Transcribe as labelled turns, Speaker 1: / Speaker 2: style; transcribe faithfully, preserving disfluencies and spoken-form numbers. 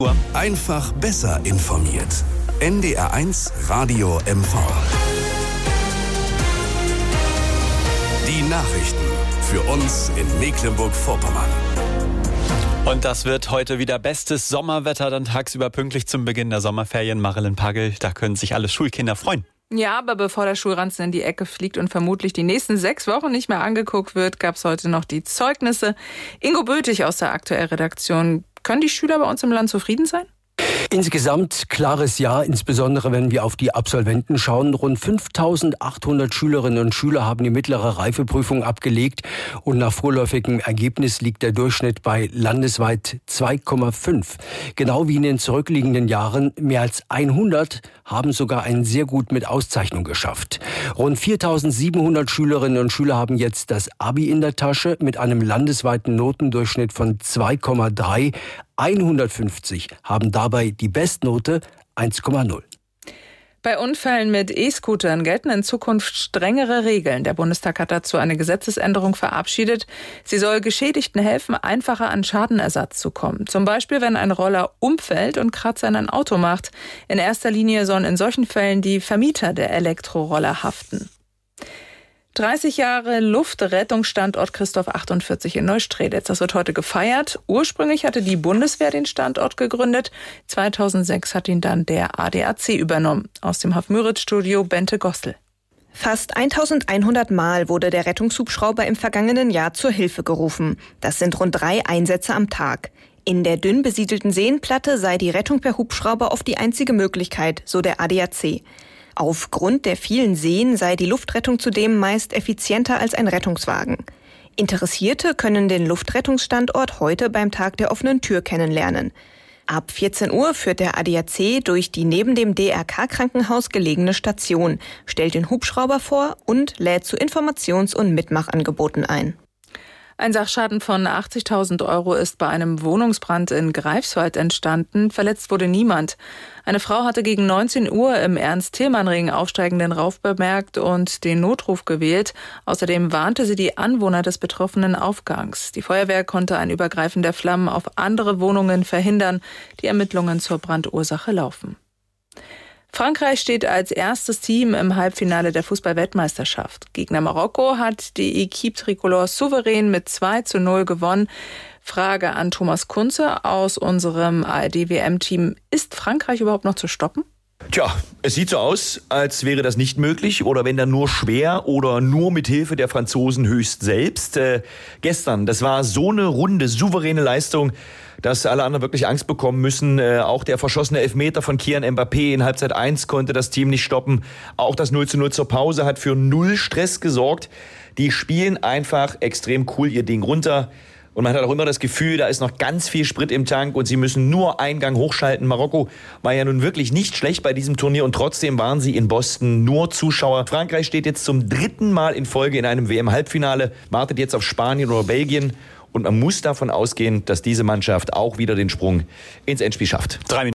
Speaker 1: Einfach besser informiert. N D R eins Radio M V. Die Nachrichten für uns in Mecklenburg-Vorpommern.
Speaker 2: Und das wird heute wieder bestes Sommerwetter, dann tagsüber pünktlich zum Beginn der Sommerferien. Marilyn Pagel, da können sich alle Schulkinder freuen.
Speaker 3: Ja, aber bevor der Schulranzen in die Ecke fliegt und vermutlich die nächsten sechs Wochen nicht mehr angeguckt wird, gab es heute noch die Zeugnisse. Ingo Bötig aus der Aktuell-Redaktion. Können die Schüler bei uns im Land zufrieden sein?
Speaker 4: Insgesamt klares Ja, insbesondere wenn wir auf die Absolventen schauen. Rund fünftausendachthundert Schülerinnen und Schüler haben die mittlere Reifeprüfung abgelegt und nach vorläufigem Ergebnis liegt der Durchschnitt bei landesweit zwei Komma fünf. Genau wie in den zurückliegenden Jahren, mehr als hundert haben sogar einen sehr gut mit Auszeichnung geschafft. Rund viertausendsiebenhundert Schülerinnen und Schüler haben jetzt das Abi in der Tasche mit einem landesweiten Notendurchschnitt von zwei Komma drei. hundertfünfzig haben dabei die Bestnote eins Komma null.
Speaker 3: Bei Unfällen mit E-Scootern gelten in Zukunft strengere Regeln. Der Bundestag hat dazu eine Gesetzesänderung verabschiedet. Sie soll Geschädigten helfen, einfacher an Schadenersatz zu kommen. Zum Beispiel, wenn ein Roller umfällt und Kratzer in ein Auto macht. In erster Linie sollen in solchen Fällen die Vermieter der Elektroroller haften. dreißig Jahre Luftrettungsstandort Christoph achtundvierzig in Neustrelitz. Das wird heute gefeiert. Ursprünglich hatte die Bundeswehr den Standort gegründet. zweitausendsechs hat ihn dann der A D A C übernommen. Aus dem Haf-Müritz-Studio Bente Gostel.
Speaker 5: Fast eintausendeinhundert Mal wurde der Rettungshubschrauber im vergangenen Jahr zur Hilfe gerufen. Das sind rund drei Einsätze am Tag. In der dünn besiedelten Seenplatte sei die Rettung per Hubschrauber oft die einzige Möglichkeit, so der A D A C. Aufgrund der vielen Seen sei die Luftrettung zudem meist effizienter als ein Rettungswagen. Interessierte können den Luftrettungsstandort heute beim Tag der offenen Tür kennenlernen. Ab vierzehn Uhr führt der A D A C durch die neben dem D R K-Krankenhaus gelegene Station, stellt den Hubschrauber vor und lädt zu Informations- und Mitmachangeboten ein.
Speaker 3: Ein Sachschaden von achtzigtausend Euro ist bei einem Wohnungsbrand in Greifswald entstanden. Verletzt wurde niemand. Eine Frau hatte gegen neunzehn Uhr im Ernst-Thälmann-Ring aufsteigenden Rauf bemerkt und den Notruf gewählt. Außerdem warnte sie die Anwohner des betroffenen Aufgangs. Die Feuerwehr konnte ein Übergreifen der Flammen auf andere Wohnungen verhindern. Die Ermittlungen zur Brandursache laufen. Frankreich steht als erstes Team im Halbfinale der Fußball-Weltmeisterschaft. Gegner Marokko hat die Equipe Tricolore souverän mit zwei zu null gewonnen. Frage an Thomas Kunze aus unserem A R D-W M-Team. Ist Frankreich überhaupt noch zu stoppen?
Speaker 6: Tja, es sieht so aus, als wäre das nicht möglich oder wenn dann nur schwer oder nur mit Hilfe der Franzosen höchst selbst. Äh, gestern, das war so eine runde, souveräne Leistung, dass alle anderen wirklich Angst bekommen müssen. Äh, auch der verschossene Elfmeter von Kylian Mbappé in Halbzeit eins konnte das Team nicht stoppen. Auch das null zu null zur Pause hat für null Stress gesorgt. Die spielen einfach extrem cool ihr Ding runter. Und man hat auch immer das Gefühl, da ist noch ganz viel Sprit im Tank und sie müssen nur einen Gang hochschalten. Marokko war ja nun wirklich nicht schlecht bei diesem Turnier und trotzdem waren sie in Boston nur Zuschauer. Frankreich steht jetzt zum dritten Mal in Folge in einem W M-Halbfinale, wartet jetzt auf Spanien oder Belgien und man muss davon ausgehen, dass diese Mannschaft auch wieder den Sprung ins Endspiel schafft.
Speaker 2: Drei